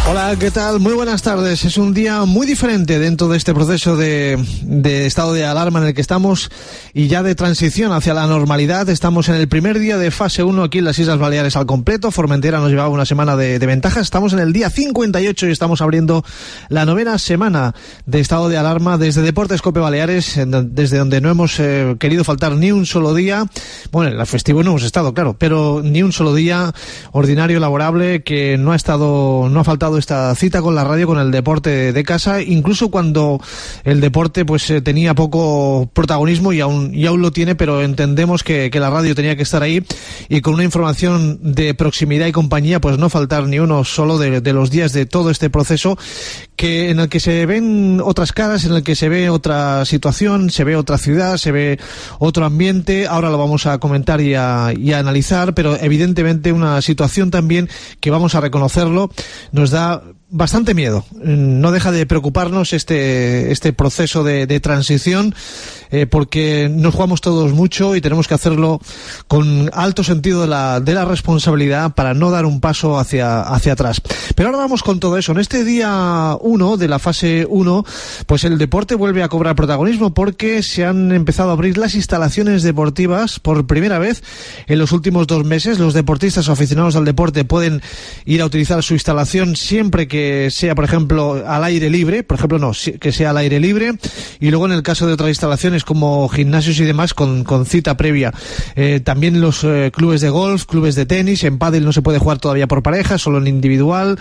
Hola, ¿qué tal? Muy buenas tardes. Es un día muy diferente dentro de este proceso de estado de alarma en el que estamos y ya de transición hacia la normalidad. Estamos en el primer día de fase 1 aquí en las Islas Baleares al completo. Formentera nos llevaba una semana de ventajas. Estamos en el día 58 y estamos abriendo la 9ª semana de estado de alarma desde Deportes Cope Baleares, desde donde no hemos querido faltar ni un solo día. Bueno, en el festivo no hemos estado, claro, pero ni un solo día ordinario laborable que no ha faltado esta cita con la radio, con el deporte de casa, incluso cuando el deporte pues tenía poco protagonismo y aún lo tiene, pero entendemos que la radio tenía que estar ahí y con una información de proximidad y compañía, pues no faltar ni uno solo de los días de todo este proceso en el que se ven otras caras, en el que se ve otra situación, se ve otra ciudad, se ve otro ambiente. Ahora lo vamos a comentar y a analizar, pero evidentemente una situación también que vamos a reconocerlo, nos da bastante miedo. No deja de preocuparnos este proceso de transición, porque nos jugamos todos mucho y tenemos que hacerlo con alto sentido de la responsabilidad para no dar un paso hacia atrás. Pero ahora vamos con todo eso. En este día 1 de la fase 1, pues el deporte vuelve a cobrar protagonismo porque se han empezado a abrir las instalaciones deportivas por primera vez en los últimos 2 meses. Los deportistas o aficionados al deporte pueden ir a utilizar su instalación siempre que sea, por ejemplo, al aire libre, que sea al aire libre, y luego en el caso de otras instalaciones como gimnasios y demás con cita previa. También los clubes de golf, clubes de tenis, en pádel no se puede jugar todavía por pareja, solo en individual.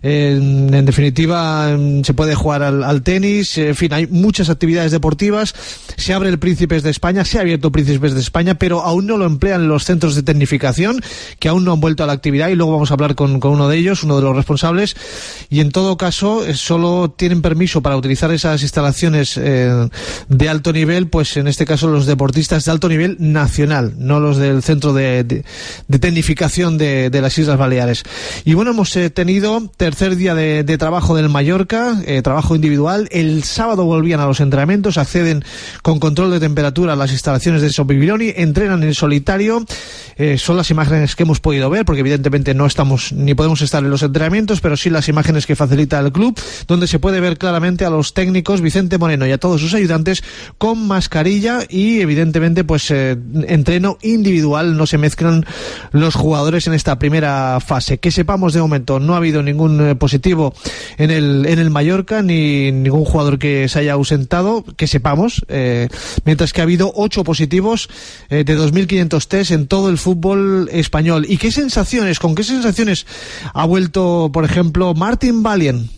En definitiva, se puede jugar al tenis. En fin, hay muchas actividades deportivas. Se abre el Príncipes de España, se ha abierto Príncipes de España, pero aún no lo emplean los centros de tecnificación, que aún no han vuelto a la actividad, y luego vamos a hablar con uno de ellos, uno de los responsables. Y en todo caso, solo tienen permiso para utilizar esas instalaciones de alto nivel, pues en este caso los deportistas de alto nivel nacional, no los del centro de tecnificación de las Islas Baleares. Y bueno, hemos tenido tercer día de trabajo del Mallorca, trabajo individual. El sábado volvían a los entrenamientos, acceden con control de temperatura a las instalaciones de Son Bibiloni, entrenan en solitario. Son las imágenes que hemos podido ver, porque evidentemente no estamos ni podemos estar en los entrenamientos, pero sí las imágenes que facilita el club, donde se puede ver claramente a los técnicos Vicente Moreno y a todos sus ayudantes con mascarilla y evidentemente pues entreno individual, no se mezclan los jugadores en esta primera fase. Que sepamos, de momento no ha habido ningún positivo en el Mallorca, ni ningún jugador que se haya ausentado, que sepamos, mientras que ha habido 8 positivos de 2.500 test en todo el fútbol español. ¿Y con qué sensaciones ha vuelto, por ejemplo, Martin Valien?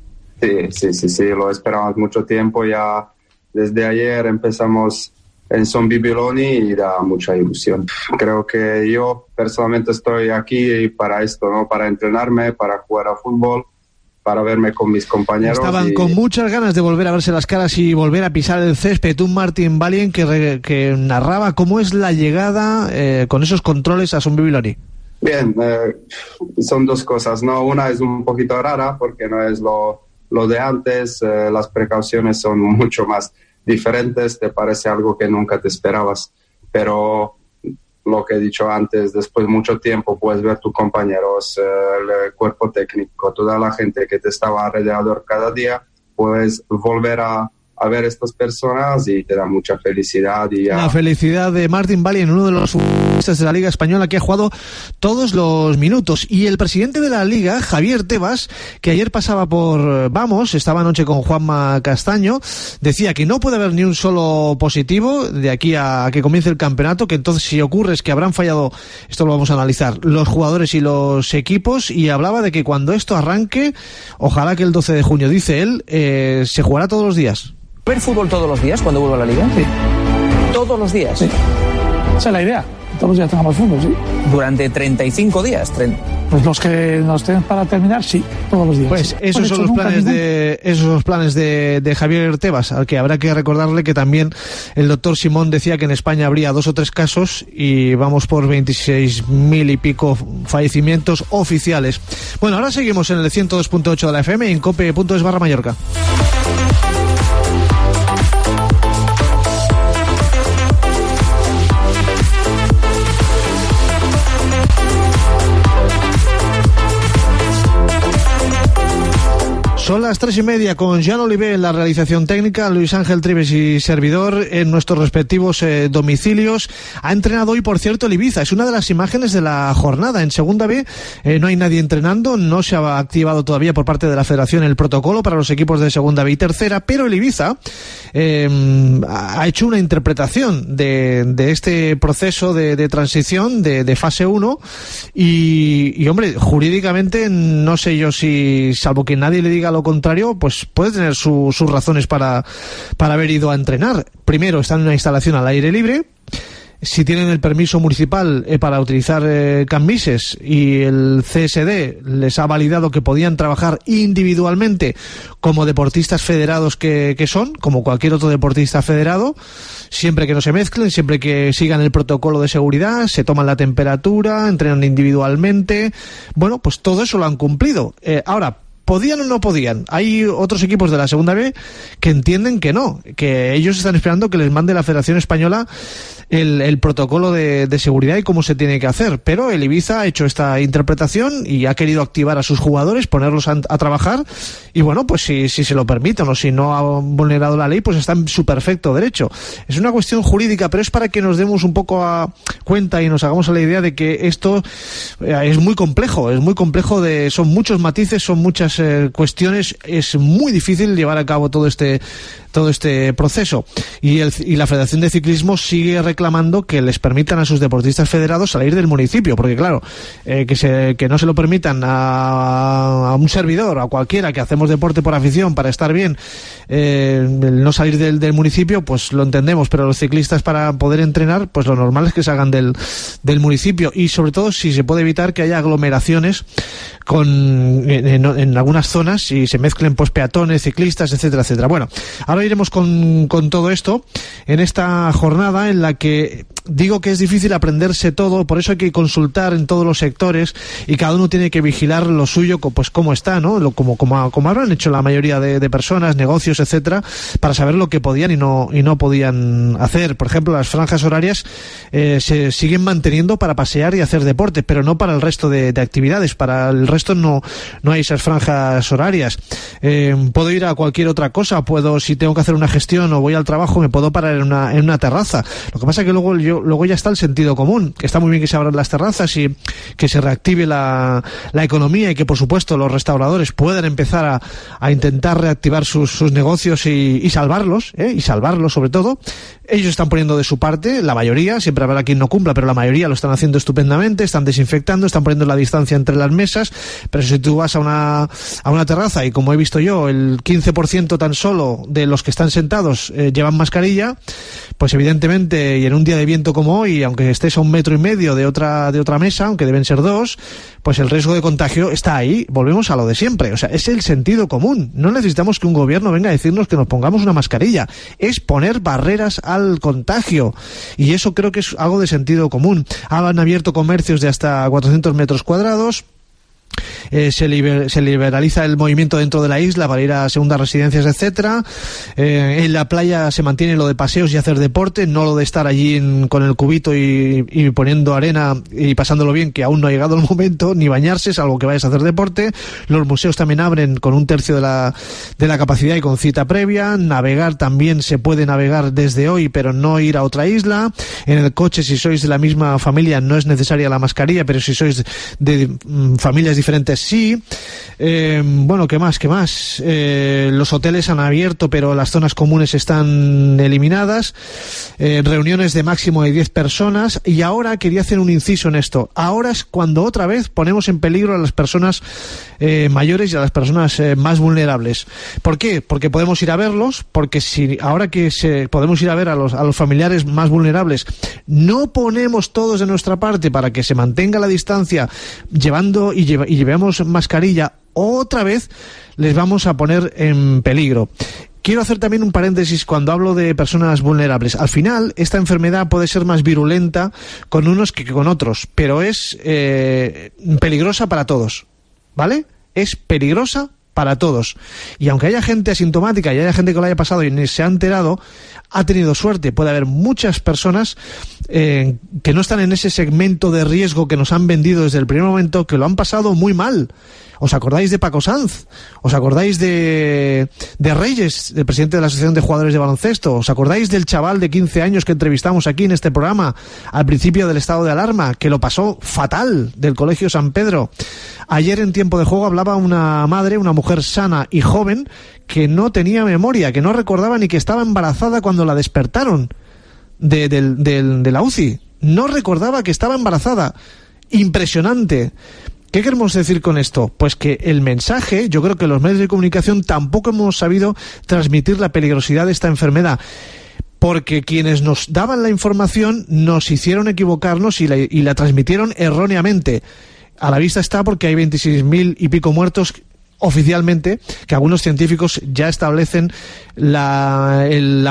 Sí, lo esperamos mucho tiempo ya. Desde ayer empezamos en Son Bibiloni y da mucha ilusión. Creo que yo personalmente estoy aquí para esto, ¿no? Para entrenarme, para jugar a fútbol, para verme con mis compañeros. Estaban con muchas ganas de volver a verse las caras y volver a pisar el césped. Un Martin Valien que narraba cómo es la llegada con esos controles a Son Bibiloni. Bien, son 2 cosas, ¿no? Una es un poquito rara porque no es lo de antes, las precauciones son mucho más diferentes, te parece algo que nunca te esperabas, pero lo que he dicho antes, después de mucho tiempo puedes ver tus compañeros, el cuerpo técnico, toda la gente que te estaba alrededor cada día, puedes volver a ver estas personas y te da mucha felicidad. La felicidad de Martin Valien, uno de los futbolistas de la Liga Española que ha jugado todos los minutos. Y el presidente de la Liga, Javier Tebas, que ayer pasaba por Vamos, estaba anoche con Juanma Castaño, decía que no puede haber ni un solo positivo de aquí a que comience el campeonato, que entonces si ocurre es que habrán fallado, esto lo vamos a analizar, los jugadores y los equipos, y hablaba de que cuando esto arranque, ojalá que el 12 de junio, dice él, se jugará todos los días. ¿Ver fútbol todos los días cuando vuelva a la Liga? Sí. ¿Todos los días? Sí. Esa es la idea. Todos los días tengamos fútbol, sí. ¿Durante 35 días? Pues los que nos tienen para terminar, sí, todos los días. Pues sí. Esos son los planes de Javier Tebas, al que habrá que recordarle que también el doctor Simón decía que en España habría 2 o 3 casos y vamos por 26.000 y pico fallecimientos oficiales. Bueno, ahora seguimos en el 102.8 de la FM y en cope.es/Mallorca. Son las 3:30 con Jean Olivé en la realización técnica, Luis Ángel Trives y servidor en nuestros respectivos domicilios. Ha entrenado hoy, por cierto, el Ibiza. Es una de las imágenes de la jornada. En Segunda B no hay nadie entrenando, no se ha activado todavía por parte de la Federación el protocolo para los equipos de Segunda B y Tercera, pero el Ibiza ha hecho una interpretación de este proceso de transición de fase 1 y hombre, jurídicamente no sé yo si, salvo que nadie le diga lo contrario, pues puede tener sus razones para haber ido a entrenar. Primero, están en una instalación al aire libre. Si tienen el permiso municipal para utilizar cambises y el CSD les ha validado que podían trabajar individualmente como deportistas federados que son, como cualquier otro deportista federado, siempre que no se mezclen, siempre que sigan el protocolo de seguridad, se toman la temperatura, entrenan individualmente. Bueno, pues todo eso lo han cumplido. Ahora, ¿podían o no podían? Hay otros equipos de la Segunda B que entienden que no, que ellos están esperando que les mande la Federación Española el protocolo de seguridad y cómo se tiene que hacer, pero el Ibiza ha hecho esta interpretación y ha querido activar a sus jugadores, ponerlos a trabajar y bueno, pues si se lo permiten o si no ha vulnerado la ley, pues está en su perfecto derecho. Es una cuestión jurídica, pero es para que nos demos un poco a cuenta y nos hagamos a la idea de que esto es muy complejo, son muchos matices, son muchas cuestiones, es muy difícil llevar a cabo todo este proceso y la Federación de Ciclismo sigue reclamando que les permitan a sus deportistas federados salir del municipio, porque claro, que no se lo permitan a un servidor, a cualquiera que hacemos deporte por afición para estar bien, no salir del municipio, pues lo entendemos, pero los ciclistas para poder entrenar, pues lo normal es que salgan del municipio y sobre todo si se puede evitar que haya aglomeraciones en algunas zonas y se mezclen pues peatones, ciclistas, etcétera, etcétera. Bueno, ahora iremos con todo esto en esta jornada en la que digo que es difícil aprenderse todo, por eso hay que consultar en todos los sectores y cada uno tiene que vigilar lo suyo, pues cómo está, ¿no? Como habrán hecho la mayoría de personas, negocios, etcétera, para saber lo que podían y no podían hacer. Por ejemplo, las franjas horarias se siguen manteniendo para pasear y hacer deporte, pero no para el resto de actividades. Para el resto no hay esas franjas horarias. Puedo ir a cualquier otra cosa, si tengo que hacer una gestión o voy al trabajo, me puedo parar en una terraza. Lo que pasa es que luego ya está el sentido común, que está muy bien que se abran las terrazas y que se reactive la economía y que por supuesto los restauradores puedan empezar a intentar reactivar sus negocios y salvarlos sobre todo. Ellos están poniendo de su parte, la mayoría, siempre habrá quien no cumpla, pero la mayoría lo están haciendo estupendamente, están desinfectando, están poniendo la distancia entre las mesas, pero si tú vas a una terraza y como he visto yo, el 15% tan solo de los que están sentados llevan mascarilla, pues evidentemente, y en un día de viento como hoy, aunque estés a 1,5 metros de otra mesa, aunque deben ser 2, pues el riesgo de contagio está ahí. Volvemos a lo de siempre, o sea, es el sentido común. No necesitamos que un gobierno venga a decirnos que nos pongamos una mascarilla, es poner barreras al contagio, y eso creo que es algo de sentido común. Han abierto comercios de hasta 400 metros cuadrados. Se liberaliza el movimiento dentro de la isla para ir a segundas residencias, etcétera. En la playa se mantiene lo de paseos y hacer deporte, no lo de estar allí con el cubito y poniendo arena y pasándolo bien, que aún no ha llegado el momento, ni bañarse, salvo que vayas a hacer deporte. Los museos también abren con 1/3 de la capacidad y con cita previa. Navegar también se puede navegar desde hoy, pero no ir a otra isla. En el coche, si sois de la misma familia, no es necesaria la mascarilla, pero si sois de familias diferentes, sí. Bueno, ¿qué más? Los hoteles han abierto, pero las zonas comunes están eliminadas. Reuniones de máximo de 10 personas. Y ahora quería hacer un inciso en esto. Ahora es cuando otra vez ponemos en peligro a las personas mayores y a las personas más vulnerables. ¿Por qué? Porque podemos ir a verlos, porque si ahora que podemos ir a ver a los familiares más vulnerables, no ponemos todos de nuestra parte para que se mantenga la distancia, llevemos mascarilla, otra vez les vamos a poner en peligro. Quiero hacer también un paréntesis cuando hablo de personas vulnerables. Al final, esta enfermedad puede ser más virulenta con unos que con otros, pero es peligrosa para todos, ¿vale? Es peligrosa para todos. Y aunque haya gente asintomática y haya gente que lo haya pasado y ni se ha enterado, ha tenido suerte. Puede haber muchas personas que no están en ese segmento de riesgo que nos han vendido desde el primer momento, que lo han pasado muy mal. ¿Os acordáis de Paco Sanz? ¿Os acordáis de Reyes, el presidente de la Asociación de Jugadores de Baloncesto? ¿Os acordáis del chaval de 15 años que entrevistamos aquí en este programa al principio del estado de alarma, que lo pasó fatal, del Colegio San Pedro? Ayer en Tiempo de Juego hablaba una madre, una mujer sana y joven, que no tenía memoria, que no recordaba ni que estaba embarazada cuando la despertaron de la UCI. No recordaba que estaba embarazada. Impresionante. ¿Qué queremos decir con esto? Pues que el mensaje, yo creo que los medios de comunicación tampoco hemos sabido transmitir la peligrosidad de esta enfermedad, porque quienes nos daban la información nos hicieron equivocarnos y la transmitieron erróneamente. A la vista está, porque hay 26.000 y pico muertos oficialmente, que algunos científicos ya establecen la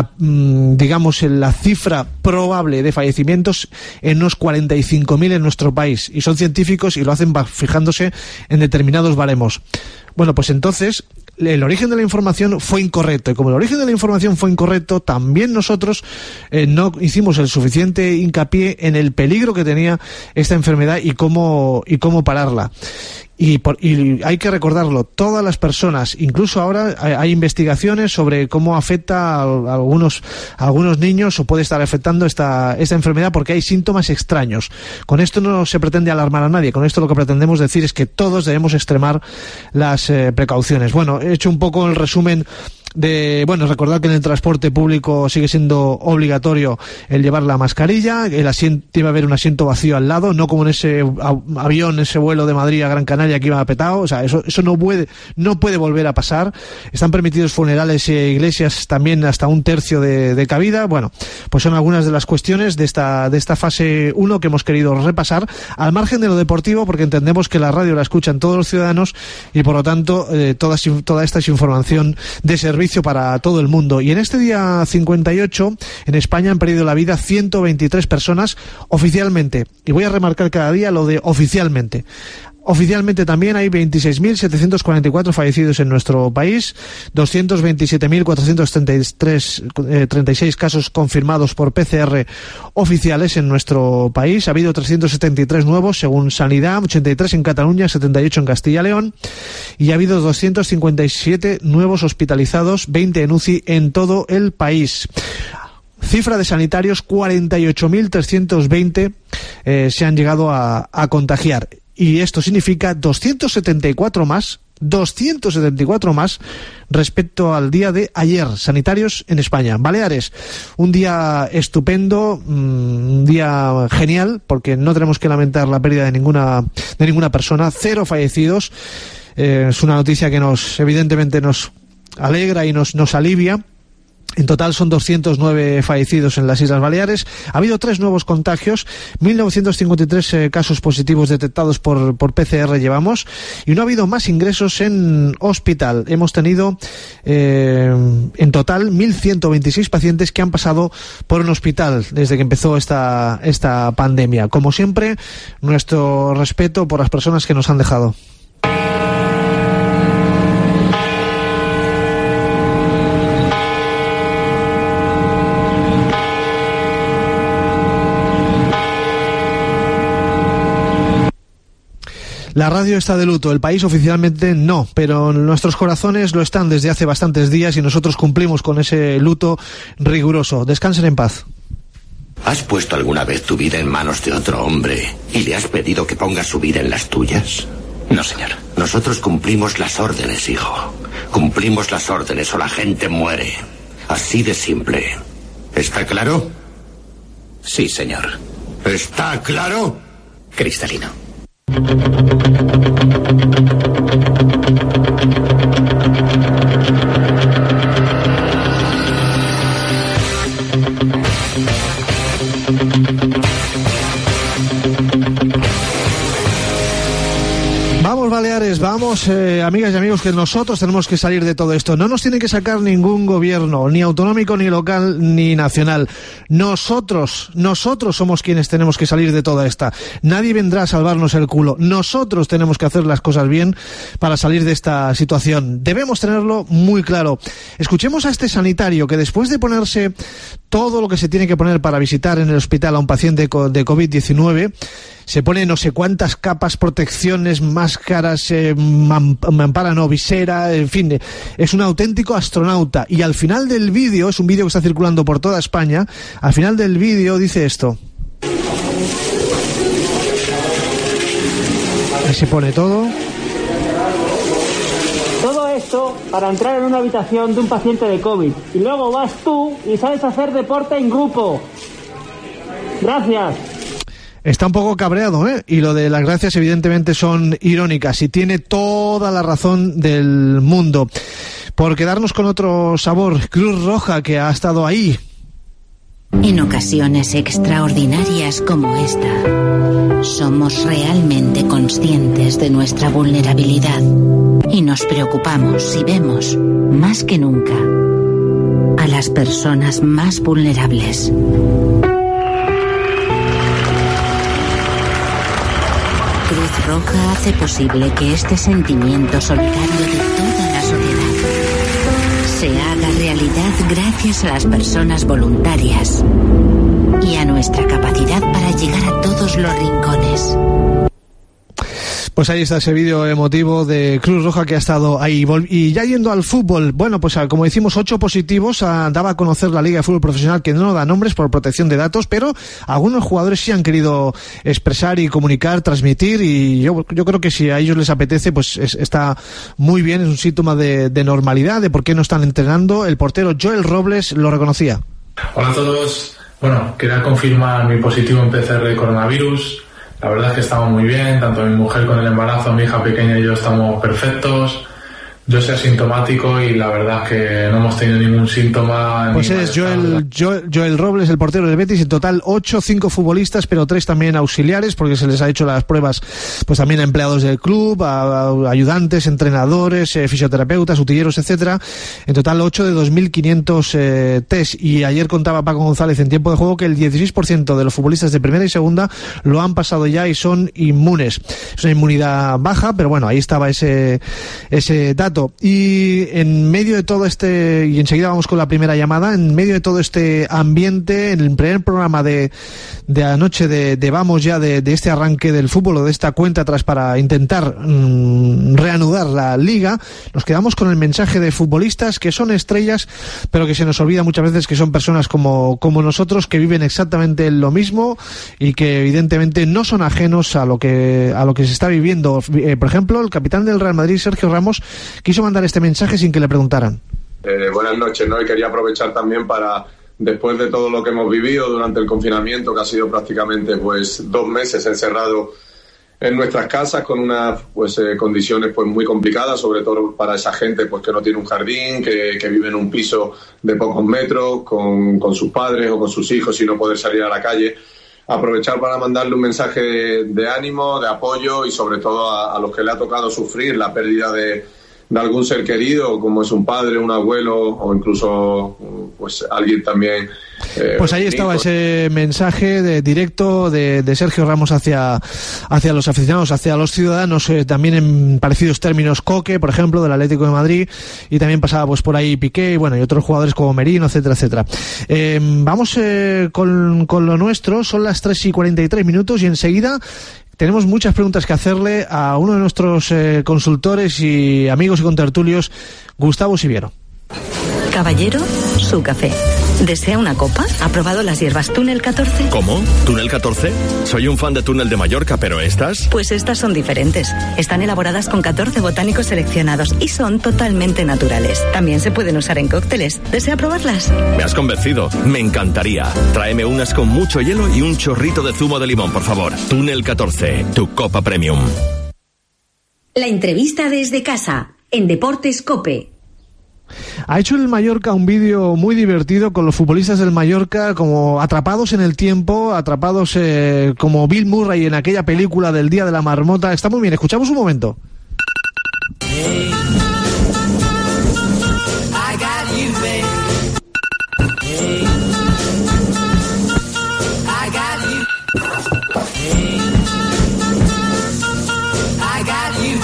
cifra probable de fallecimientos en unos 45.000 en nuestro país, y son científicos y lo hacen fijándose en determinados baremos. Bueno, pues entonces el origen de la información fue incorrecto, y como el origen de la información fue incorrecto, también nosotros no hicimos el suficiente hincapié en el peligro que tenía esta enfermedad y cómo pararla. Y hay que recordarlo, todas las personas, incluso ahora hay investigaciones sobre cómo afecta a algunos niños, o puede estar afectando esta enfermedad, porque hay síntomas extraños. Con esto no se pretende alarmar a nadie, con esto lo que pretendemos decir es que todos debemos extremar las precauciones. Bueno, he hecho un poco el resumen recordar que en el transporte público sigue siendo obligatorio el llevar la mascarilla, el asiento, iba a haber un asiento vacío al lado, no como en ese avión, ese vuelo de Madrid a Gran Canaria que iba petado. O sea, eso no puede volver a pasar. Están permitidos funerales e iglesias también hasta un tercio de cabida. Bueno, pues son algunas de las cuestiones de esta fase 1 que hemos querido repasar, al margen de lo deportivo, porque entendemos que la radio la escuchan todos los ciudadanos y por lo tanto toda esta es información de servicio para todo el mundo. Y en este día 58 en España han perdido la vida 123 personas oficialmente, y voy a remarcar cada día lo de oficialmente. Oficialmente también hay 26.744 fallecidos en nuestro país, 227.436 casos confirmados por PCR oficiales en nuestro país. Ha habido 373 nuevos según Sanidad, 83 en Cataluña, 78 en Castilla y León, y ha habido 257 nuevos hospitalizados, 20 en UCI en todo el país. Cifra de sanitarios, 48.320 se han llegado a contagiar. Y esto significa 274 más respecto al día de ayer, sanitarios en España. Baleares, un día estupendo, un día genial, porque no tenemos que lamentar la pérdida de ninguna persona, 0 fallecidos. Es una noticia que evidentemente nos alegra y nos alivia. En total son 209 fallecidos en las Islas Baleares. Ha habido 3 nuevos contagios, 1.953 casos positivos detectados por PCR llevamos, y no ha habido más ingresos en hospital. Hemos tenido en total 1.126 pacientes que han pasado por un hospital desde que empezó esta pandemia. Como siempre, nuestro respeto por las personas que nos han dejado. La radio está de luto, el país oficialmente no, pero nuestros corazones lo están desde hace bastantes días y nosotros cumplimos con ese luto riguroso. Descansen en paz. ¿Has puesto alguna vez tu vida en manos de otro hombre y le has pedido que ponga su vida en las tuyas? No, señor. Nosotros cumplimos las órdenes, hijo. Cumplimos las órdenes o la gente muere. Así de simple. ¿Está claro? Sí, señor. ¿Está claro? Cristalino. Vamos, Baleares, vamos, amigas y amigos, que nosotros tenemos que salir de todo esto. No nos tiene que sacar ningún gobierno, ni autonómico, ni local, ni nacional. Nosotros somos quienes tenemos que salir de toda esta. Nadie vendrá a salvarnos el culo. Nosotros tenemos que hacer las cosas bien para salir de esta situación. Debemos tenerlo muy claro. Escuchemos a este sanitario que, después de ponerse todo lo que se tiene que poner para visitar en el hospital a un paciente de COVID-19, se pone no sé cuántas capas, protecciones, máscaras, máscaras, mampara no, visera, en fin, es un auténtico astronauta. Y al final del vídeo, es un vídeo que está circulando por toda España, al final del vídeo dice esto. Ahí se pone todo. Todo esto para entrar en una habitación de un paciente de COVID. Y luego vas tú y sabes hacer deporte en grupo. Gracias. Está un poco cabreado, ¿eh? Y lo de las gracias evidentemente son irónicas y tiene toda la razón del mundo. Por quedarnos con otro sabor, Cruz Roja, que ha estado ahí. En ocasiones extraordinarias como esta, somos realmente conscientes de nuestra vulnerabilidad y nos preocupamos y vemos, más que nunca, a las personas más vulnerables. Cruz Roja hace posible que este sentimiento solidario de toda la sociedad se haga realidad gracias a las personas voluntarias y a nuestra capacidad para llegar a todos los rincones. Pues ahí está ese vídeo emotivo de Cruz Roja que ha estado ahí. Y ya yendo al fútbol, bueno, pues como decimos, 8 positivos, daba a conocer la Liga de Fútbol Profesional, que no da nombres por protección de datos, pero algunos jugadores sí han querido expresar y comunicar, transmitir, y yo creo que si a ellos les apetece, pues está muy bien, es un síntoma de normalidad, de por qué no están entrenando. El portero Joel Robles lo reconocía. Hola a todos. Bueno, quería confirmar mi positivo en PCR de coronavirus. La verdad es que estamos muy bien, tanto mi mujer con el embarazo, mi hija pequeña y yo estamos perfectos. Yo soy asintomático y la verdad es que no hemos tenido ningún síntoma. Pues es Joel Robles, el portero del Betis. En total 8, 5 futbolistas, pero 3 también auxiliares, porque se les ha hecho las pruebas pues también a empleados del club, a ayudantes, entrenadores, fisioterapeutas, utilleros, etcétera. En total 8 de 2.500 test. Y ayer contaba Paco González en tiempo de juego que el 16% de los futbolistas de primera y segunda lo han pasado ya y son inmunes. Es una inmunidad baja, pero bueno, ahí estaba ese dato. Y en medio de todo este, y enseguida vamos con la primera llamada, en medio de todo este ambiente, en el primer programa de anoche de Vamos ya, de este arranque del fútbol o de esta cuenta atrás para intentar reanudar la liga, nos quedamos con el mensaje de futbolistas que son estrellas, pero que se nos olvida muchas veces que son personas como nosotros, que viven exactamente lo mismo y que evidentemente no son ajenos a lo que se está viviendo. Por ejemplo, el capitán del Real Madrid, Sergio Ramos, quiso mandar este mensaje sin que le preguntaran. Buenas noches, ¿no? Y quería aprovechar también para, después de todo lo que hemos vivido durante el confinamiento, que ha sido prácticamente pues 2 meses encerrado en nuestras casas con unas condiciones pues muy complicadas, sobre todo para esa gente pues que no tiene un jardín, que vive en un piso de pocos metros con sus padres o con sus hijos y no poder salir a la calle. Aprovechar para mandarle un mensaje de ánimo, de apoyo y sobre todo a los que le ha tocado sufrir la pérdida de algún ser querido, como es un padre, un abuelo o incluso pues alguien también. Pues ahí estaba ese mensaje de directo de Sergio Ramos hacia los aficionados, hacia los ciudadanos, también en parecidos términos Coque, por ejemplo, del Atlético de Madrid, y también pasaba pues por ahí Piqué, y bueno, y otros jugadores como Merino, etcétera, etcétera. Vamos con lo nuestro, son las 3:43 y enseguida tenemos muchas preguntas que hacerle a uno de nuestros consultores y amigos y contertulios, Gustavo Siviero. Caballero, su café. ¿Desea una copa? ¿Ha probado las hierbas Túnel 14? ¿Cómo? ¿Túnel 14? Soy un fan de Túnel de Mallorca, pero ¿estas? Pues estas son diferentes. Están elaboradas con 14 botánicos seleccionados y son totalmente naturales. También se pueden usar en cócteles. ¿Desea probarlas? Me has convencido. Me encantaría. Tráeme unas con mucho hielo y un chorrito de zumo de limón, por favor. Túnel 14, tu copa premium. La entrevista desde casa, en Deportes COPE. Ha hecho el Mallorca un vídeo muy divertido con los futbolistas del Mallorca como atrapados en el tiempo, atrapados como Bill Murray en aquella película del Día de la Marmota. Está muy bien, escuchamos un momento.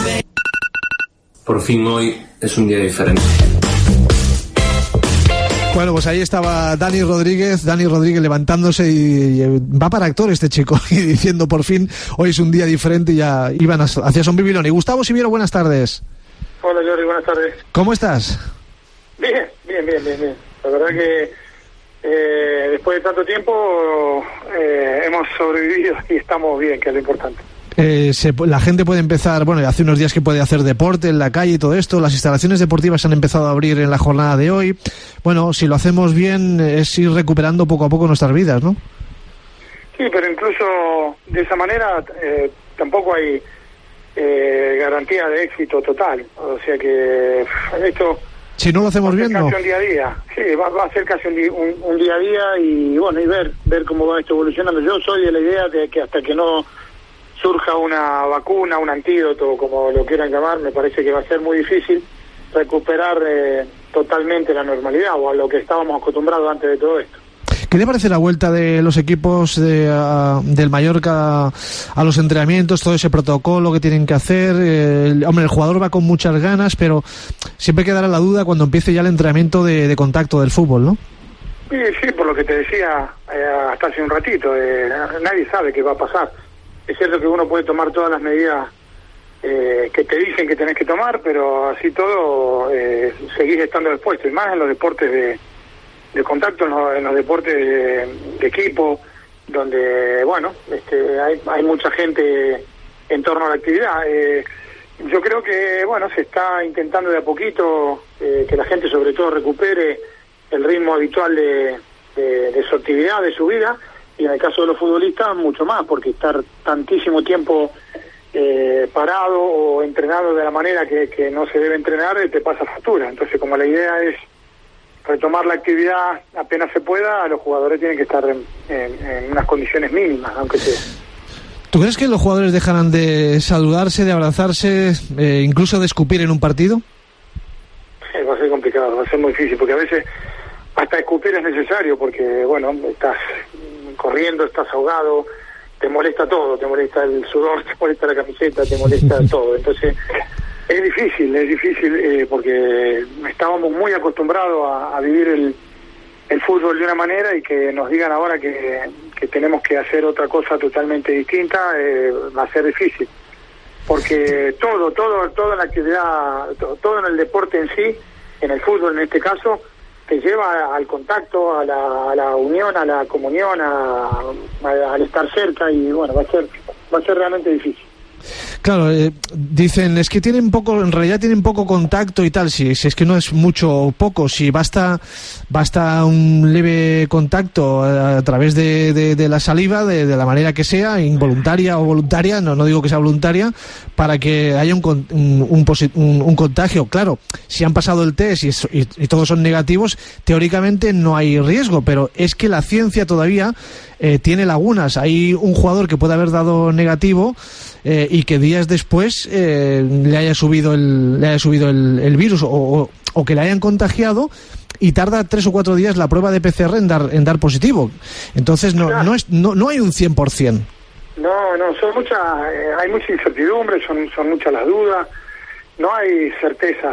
Por fin hoy es un día diferente. Bueno, pues ahí estaba Dani Rodríguez levantándose y va para actor este chico y diciendo por fin hoy es un día diferente y ya iban hacia Son Bibiloni. Gustavo Siviero, buenas tardes. Hola Jordi, buenas tardes. ¿Cómo estás? Bien. La verdad que después de tanto tiempo hemos sobrevivido y estamos bien, que es lo importante. La gente puede empezar, bueno, hace unos días que puede hacer deporte en la calle y todo esto, las instalaciones deportivas han empezado a abrir en la jornada de hoy. Bueno, si lo hacemos bien es ir recuperando poco a poco nuestras vidas, ¿no? Sí, pero incluso de esa manera tampoco hay garantía de éxito total, o sea que esto... Si no lo hacemos bien, casi no. Un día a día, sí, va a ser casi un día a día y bueno, y ver cómo va esto evolucionando. Yo soy de la idea de que hasta que no surja una vacuna, un antídoto, como lo quieran llamar, me parece que va a ser muy difícil recuperar totalmente la normalidad o a lo que estábamos acostumbrados antes de todo esto. ¿Qué le parece la vuelta de los equipos del Mallorca a los entrenamientos, todo ese protocolo que tienen que hacer? El jugador va con muchas ganas, pero siempre quedará la duda cuando empiece ya el entrenamiento de contacto del fútbol, ¿no? Sí, por lo que te decía hasta hace un ratito, nadie sabe qué va a pasar. Es cierto que uno puede tomar todas las medidas que te dicen que tenés que tomar, pero así todo seguís estando expuesto, y más en los deportes de contacto, en los deportes de equipo, donde, bueno, hay mucha gente en torno a la actividad. Yo creo que, bueno, se está intentando de a poquito que la gente sobre todo recupere el ritmo habitual de su actividad, de su vida, y en el caso de los futbolistas mucho más, porque estar tantísimo tiempo parado o entrenado de la manera que no se debe entrenar te pasa factura. Entonces, como la idea es retomar la actividad apenas se pueda, los jugadores tienen que estar en unas condiciones mínimas, aunque sea. ¿Tú crees que los jugadores dejarán de saludarse, de abrazarse, incluso de escupir en un partido? Va a ser complicado, va a ser muy difícil, porque a veces hasta escupir es necesario, porque, bueno, estás corriendo, estás ahogado, te molesta todo, te molesta el sudor, te molesta la camiseta, te molesta todo. Entonces, es difícil porque estábamos muy acostumbrados a vivir el fútbol de una manera, y que nos digan ahora que tenemos que hacer otra cosa totalmente distinta, va a ser difícil. Porque todo en la actividad, todo en el deporte en sí, en el fútbol en este caso, te lleva al contacto, a la unión, a la comunión, al estar cerca, y bueno, va a ser realmente difícil. Claro, dicen, es que en realidad tienen poco contacto y tal, si es que no es mucho o poco, si basta un leve contacto a través de la saliva, de la manera que sea, involuntaria o voluntaria, no digo que sea voluntaria, para que haya un contagio. Claro, si han pasado el test y todos son negativos, teóricamente no hay riesgo, pero es que la ciencia todavía tiene lagunas. Hay un jugador que puede haber dado negativo y que días después le haya subido el virus o que le hayan contagiado, y tarda 3 o 4 días la prueba de PCR en dar positivo. Entonces no hay un 100%. No, hay mucha incertidumbre, son muchas las dudas, no hay certezas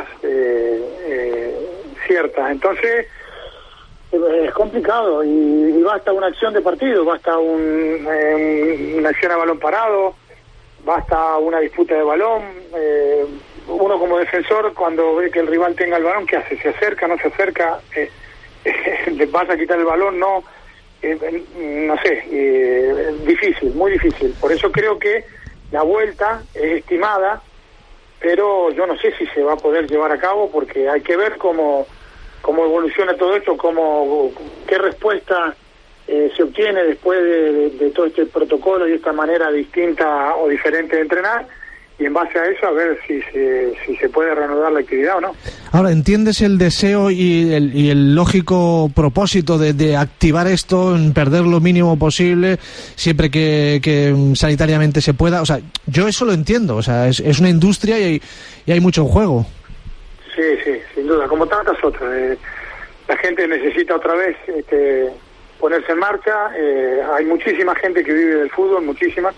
ciertas. Entonces es complicado, y basta una acción de partido, basta una acción a balón parado, basta una disputa de balón. Uno como defensor, cuando ve que el rival tenga el balón, ¿qué hace? ¿Se acerca, no se acerca? ¿Le vas a quitar el balón? No. No sé, difícil, muy difícil. Por eso creo que la vuelta es estimada, pero yo no sé si se va a poder llevar a cabo, porque hay que ver cómo evoluciona todo esto, qué respuesta se obtiene después de todo este protocolo y esta manera distinta o diferente de entrenar, y en base a eso a ver si se puede reanudar la actividad o no. Ahora, ¿entiendes el deseo y el lógico propósito de activar esto, en perder lo mínimo posible, siempre que sanitariamente se pueda? O sea, yo eso lo entiendo, o sea, es una industria y hay mucho en juego. Sí, sin duda, como tantas otras. La gente necesita otra vez ponerse en marcha. Hay muchísima gente que vive del fútbol, muchísima.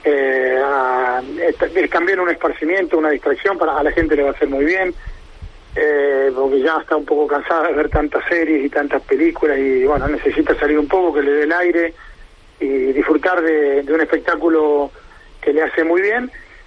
Es también un esparcimiento, una distracción, a la gente le va a hacer muy bien. porque ya está un poco cansada de ver tantas series y tantas películas y bueno, necesita salir un poco, que le dé el aire y disfrutar de un espectáculo que le hace muy bien.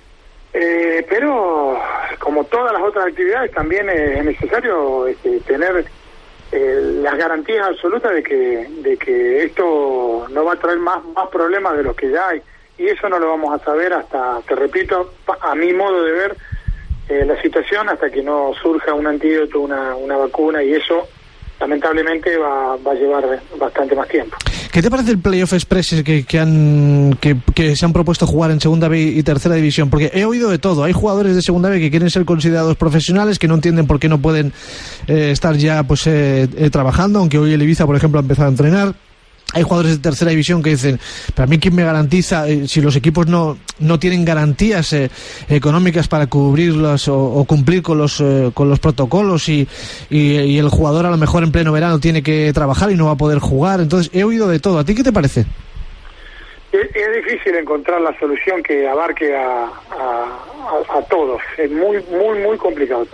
Pero como todas las otras actividades también es necesario tener las garantías absolutas de que esto no va a traer más problemas de los que ya hay, y eso no lo vamos a saber hasta, te repito, a mi modo de ver la situación, hasta que no surja un antídoto, una vacuna, y eso lamentablemente va a llevar bastante más tiempo. ¿Qué te parece el Playoff Express que se han propuesto jugar en Segunda B y Tercera División? Porque he oído de todo. Hay jugadores de Segunda B que quieren ser considerados profesionales, que no entienden por qué no pueden estar ya trabajando, aunque hoy el Ibiza, por ejemplo, ha empezado a entrenar. Hay jugadores de Tercera División que dicen, para mí, ¿quién me garantiza si los equipos no tienen garantías económicas para cubrirlas o cumplir con los protocolos y el jugador a lo mejor en pleno verano tiene que trabajar y no va a poder jugar? Entonces he oído de todo. ¿A ti qué te parece? Es difícil encontrar la solución que abarque a todos. Es muy, muy, muy complicado.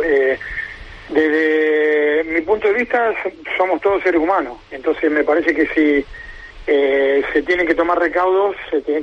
Desde mi punto de vista, somos todos seres humanos. Entonces me parece que si se tienen que tomar recaudos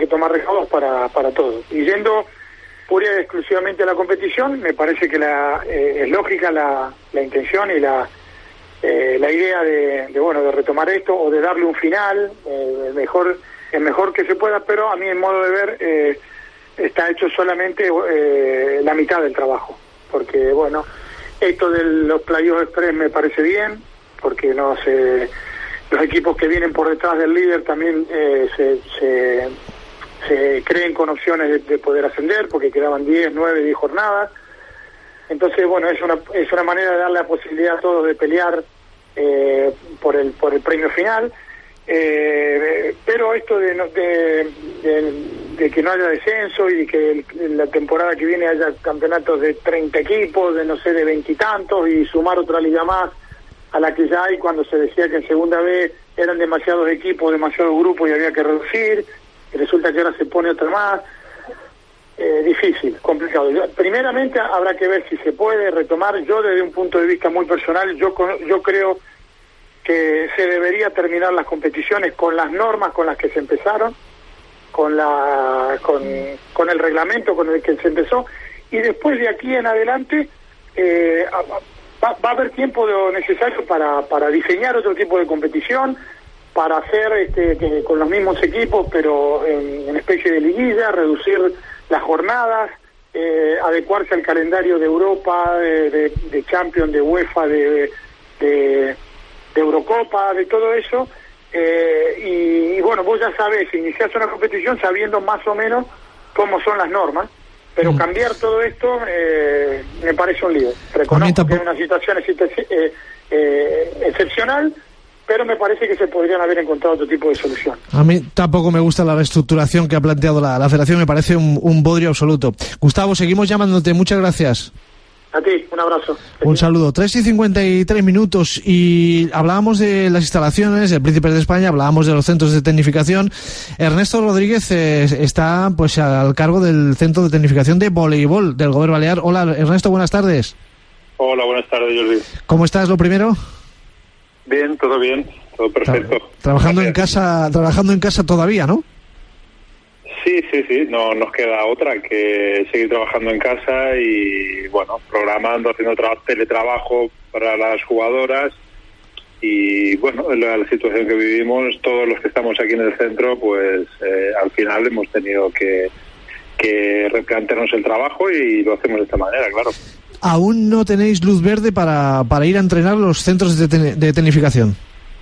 para todos. Y yendo pura y exclusivamente a la competición, me parece que es lógica la intención y la idea de retomar esto o de darle un final, el mejor que se pueda, pero a mí, en modo de ver, está hecho solamente la mitad del trabajo, porque bueno, esto de los Playoff Express me parece bien, porque los equipos que vienen por detrás del líder también se creen con opciones de poder ascender, porque quedaban 10 jornadas. Entonces, bueno, es una manera de darle la posibilidad a todos de pelear por el premio final. Pero esto de que no haya descenso y que la temporada que viene haya campeonatos de 30 equipos, de no sé, de 20 y tantos, y sumar otra liga más a la que ya hay, cuando se decía que en Segunda B eran demasiados equipos, demasiados grupos y había que reducir, y resulta que ahora se pone otra más. Difícil, complicado. Primeramente habrá que ver si se puede retomar. Yo, desde un punto de vista muy personal, yo creo que se debería terminar las competiciones con las normas con las que se empezaron, con el reglamento con el que se empezó, y después de aquí en adelante va a haber tiempo necesario para diseñar otro tipo de competición, para hacer con los mismos equipos, pero en especie de liguilla, reducir las jornadas, adecuarse al calendario de Europa, de Champions, de UEFA, de Eurocopa, de todo eso, y bueno, vos ya sabés, iniciás una competición sabiendo más o menos cómo son las normas, pero cambiar todo esto me parece un lío. Reconozco que es una situación excepcional, pero me parece que se podrían haber encontrado otro tipo de solución. A mí tampoco me gusta la reestructuración que ha planteado la Federación, me parece un bodrio absoluto. Gustavo, seguimos llamándote, muchas gracias. A ti, un abrazo. Un saludo. 3:53 y hablábamos de las instalaciones del Príncipe de España, hablábamos de los centros de tecnificación. Ernesto Rodríguez está pues al cargo del centro de tecnificación de voleibol del Gobierno Balear. Hola, Ernesto, buenas tardes. Hola, buenas tardes, Jordi. ¿Cómo estás, lo primero? Bien, todo perfecto. Trabajando en casa todavía, ¿no? Sí, no nos queda otra que seguir trabajando en casa y, bueno, programando, haciendo teletrabajo para las jugadoras y, bueno, la situación que vivimos, todos los que estamos aquí en el centro, pues al final hemos tenido que replantearnos el trabajo y lo hacemos de esta manera, claro. ¿Aún no tenéis luz verde para ir a entrenar los centros de tecnificación?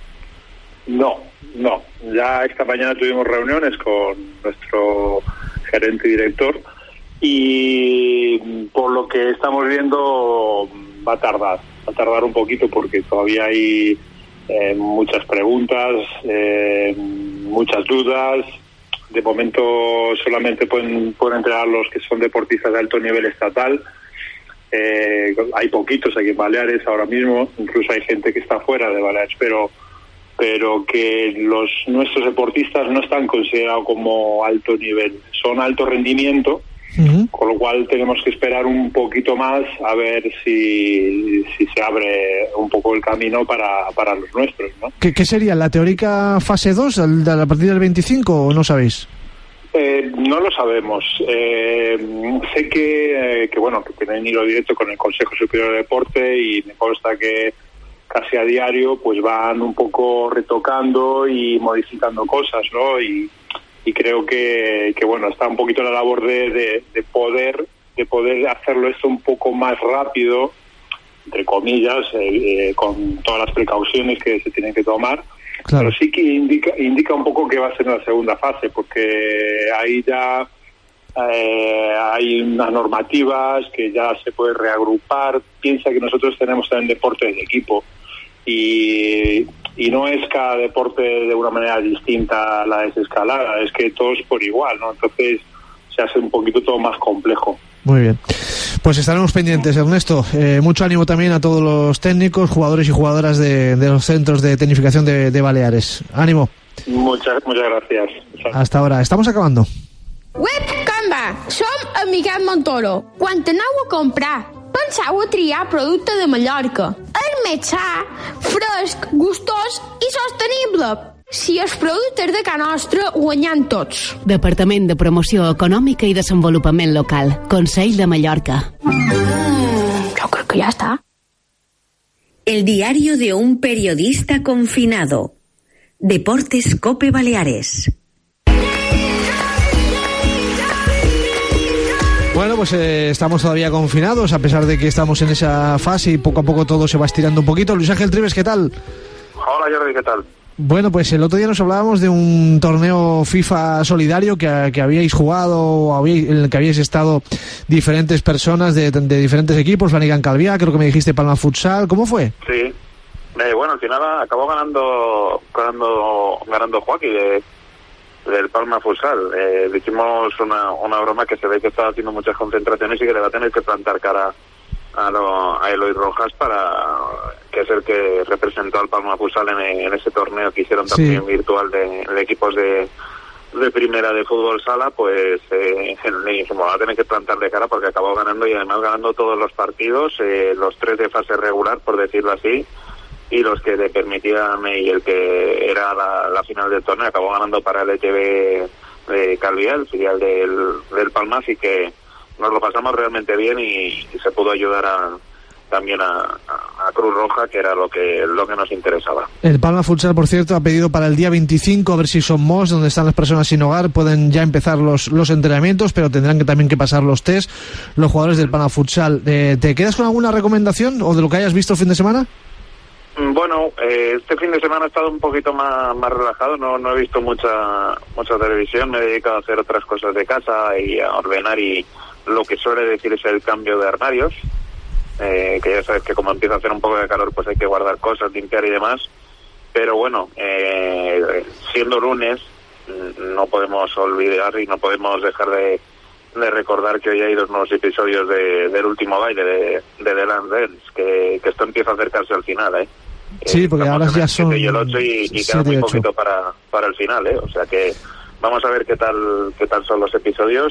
No. Ya esta mañana tuvimos reuniones con nuestro gerente y director y por lo que estamos viendo va a tardar un poquito porque todavía hay muchas preguntas, muchas dudas. De momento solamente pueden entrenar los que son deportistas de alto nivel estatal. Hay poquitos aquí en Baleares ahora mismo, incluso hay gente que está fuera de Baleares, pero que nuestros deportistas no están considerados como alto nivel, son alto rendimiento, Con lo cual tenemos que esperar un poquito más a ver si se abre un poco el camino para los nuestros, ¿no? ¿Qué sería la teórica fase 2 a partir del 25 o no sabéis? No lo sabemos. Sé que tienen hilo directo con el Consejo Superior de Deporte y me consta que casi a diario pues van un poco retocando y modificando cosas, ¿no? Y creo que está un poquito la labor de poder hacerlo esto un poco más rápido, entre comillas, con todas las precauciones que se tienen que tomar. Claro. Pero sí que indica un poco que va a ser una segunda fase, porque ahí ya hay unas normativas que ya se puede reagrupar. Piensa que nosotros tenemos también deportes de equipo y no es cada deporte de una manera distinta a la desescalada, es que todos por igual, ¿no? Entonces se hace un poquito todo más complejo. Muy bien. Pues estaremos pendientes, Ernesto. Mucho ánimo también a todos los técnicos, jugadores y jugadoras de los centros de tecnificación de Baleares. Ánimo. Muchas gracias. Hasta ahora. Estamos acabando. Web Canva. Som a Miquel Montoro. Quan aneu a comprar, penseu a triar producte de Mallorca. És més sa, fresc, gustós i sostenible. Si els productes de Can Nostra guanyant tots. Departament de Promoció Econòmica i Desenvolupament Local. Consell de Mallorca. Yo creo que ya está. El diario de un periodista confinado. Deportes Cope Baleares. Bueno, pues estamos todavía confinados, a pesar de que estamos en esa fase y poco a poco todo se va estirando un poquito. Luis Ángel Trives, ¿qué tal? Hola Jordi, ¿qué tal? Bueno, pues el otro día nos hablábamos de un torneo FIFA solidario que habíais jugado, en el que habíais estado diferentes personas de diferentes equipos, Flanagan Calviá, creo que me dijiste Palma Futsal, ¿cómo fue? Sí, bueno, al final acabó ganando Joaquín del Palma Futsal. Le hicimos una broma que se ve que está haciendo muchas concentraciones y que le va a tener que plantar cara a Eloy Rojas, que es el que representó al Palma Futsal en ese torneo que hicieron también virtual de equipos de primera de fútbol sala. Pues le dijimos, va a tener que plantarle cara porque acabó ganando, y además ganando todos los partidos, los 3 de fase regular, por decirlo así, y los que le permitían, y el que era la final del torneo acabó ganando para el ETB de Calviá, el filial del Palma, así que nos lo pasamos realmente bien y se pudo ayudar también a Cruz Roja, que era lo que nos interesaba. El Palma Futsal, por cierto, ha pedido para el día 25, a ver si son MOS, donde están las personas sin hogar, pueden ya empezar los entrenamientos, pero tendrán también que pasar los test los jugadores del Palma Futsal. ¿Te quedas con alguna recomendación o de lo que hayas visto el fin de semana? Bueno, este fin de semana he estado un poquito más relajado, no he visto mucha televisión, me he dedicado a hacer otras cosas de casa y a ordenar, y lo que suele decirse el cambio de armarios, que ya sabes que como empieza a hacer un poco de calor pues hay que guardar cosas, limpiar y demás, pero bueno, siendo lunes no podemos olvidar y no podemos dejar de recordar que hoy hay 2 nuevos episodios del último baile de The Last Dance, que esto empieza a acercarse al final, Sí, porque ahora ya son 7 y el 8 y queda muy poquito para el final, o sea que vamos a ver qué tal son los episodios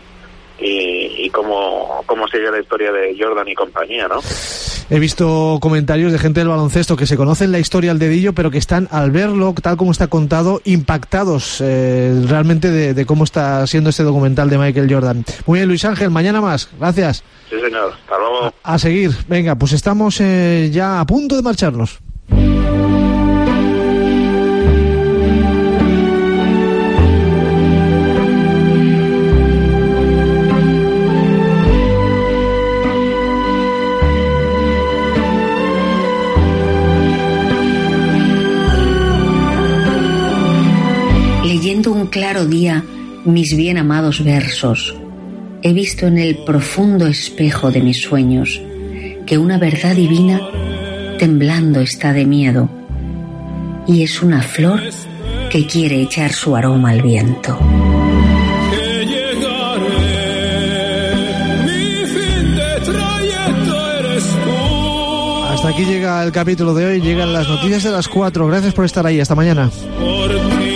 y cómo sigue la historia de Jordan y compañía, ¿no? He visto comentarios de gente del baloncesto que se conocen la historia al dedillo, pero que están, al verlo tal como está contado, impactados realmente de cómo está siendo este documental de Michael Jordan. Muy bien, Luis Ángel, mañana más. Gracias. Sí, señor. Hasta luego. A seguir. Venga, pues estamos ya a punto de marcharnos. Leyendo un claro día mis bien amados versos, he visto en el profundo espejo de mis sueños que una verdad divina temblando está de miedo, y es una flor que quiere echar su aroma al viento. Hasta aquí llega el capítulo de hoy, llegan las noticias de las 4. Gracias por estar ahí, hasta mañana.